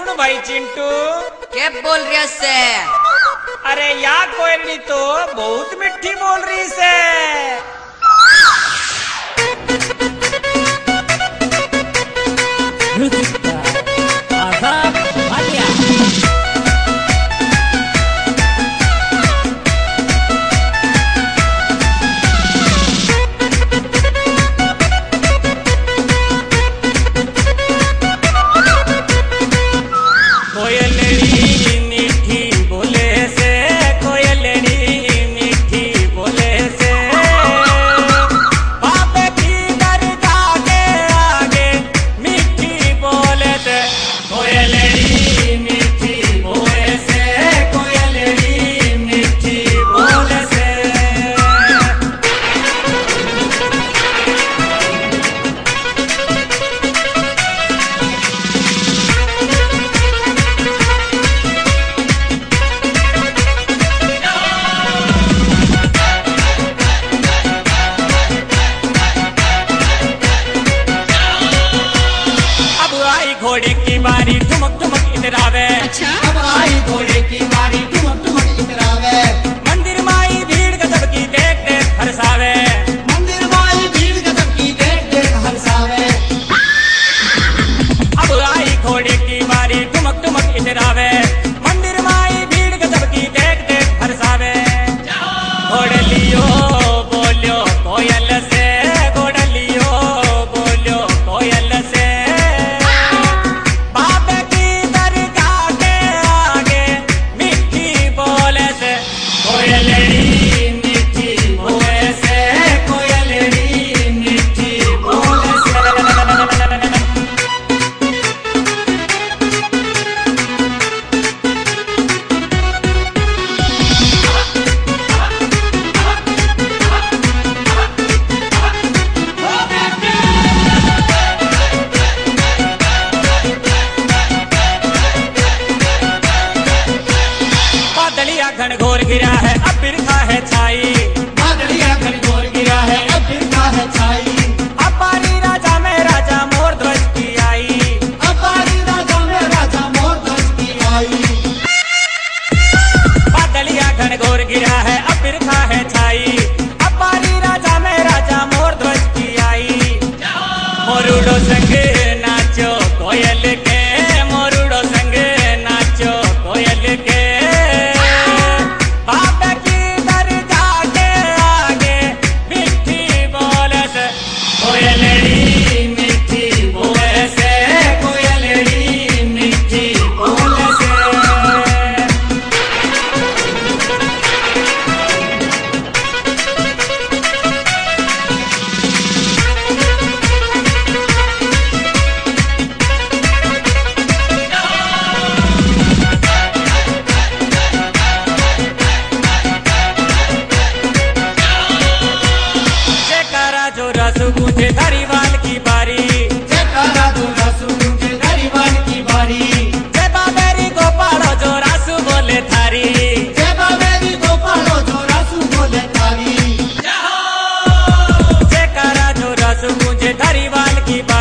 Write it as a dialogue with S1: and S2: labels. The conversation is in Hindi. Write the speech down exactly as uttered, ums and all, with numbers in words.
S1: सुन भाई चिंटू,
S2: क्या बोल रही से?
S1: अरे या कोयलनी तो बहुत मिठी बोल रही से। घोड़े की बारी ठुमक ठुमक इतरावे।
S3: अच्छा अब आई घोड़े की बारी ठुमक ठुमक इतरावे।
S1: मंदिर माई भीड़ गजब की देख देख हरसावे।
S3: मंदिर माई भीड़ गजब की देख देख हरसावे।
S1: अब आई घोड़े की बारी ठुमक ठुमक इतरावे। मंदिर माई भीड़ गजब की देख देख हरसावे। घोड़े लियो बोलो कोयल से, घोड़े लियो बोलो कोयल से। घनघोर गिरा है अब बिरखा है छाई।
S3: बादलिया घनघोर गिरा है अब बिरखा है छाई।
S1: अपारी राजा में राजा मोर ध्वज की आई।
S3: अपारी राजा में राजा मोर ध्वज की आई।
S1: बादलिया घनघोर गिरा है अब बिरखा है छाई। अपारी राजा में राजा मोर ध्वज की आई। मोरुडो संग नाचो कोयल के, मोरुडो संग नाचो कोयल के। गूंजे धरीवाल की बारी,
S3: जयकारा जो रासू गूंजे धरीवाल की बारी।
S1: जय बाबेरी गोपालो जो रासू बोले थारी।
S3: जय बाबेरी गोपालो जो रासू बोले थारी।
S1: जयकारा जो रासू गूंजे धरीवाल की बारी।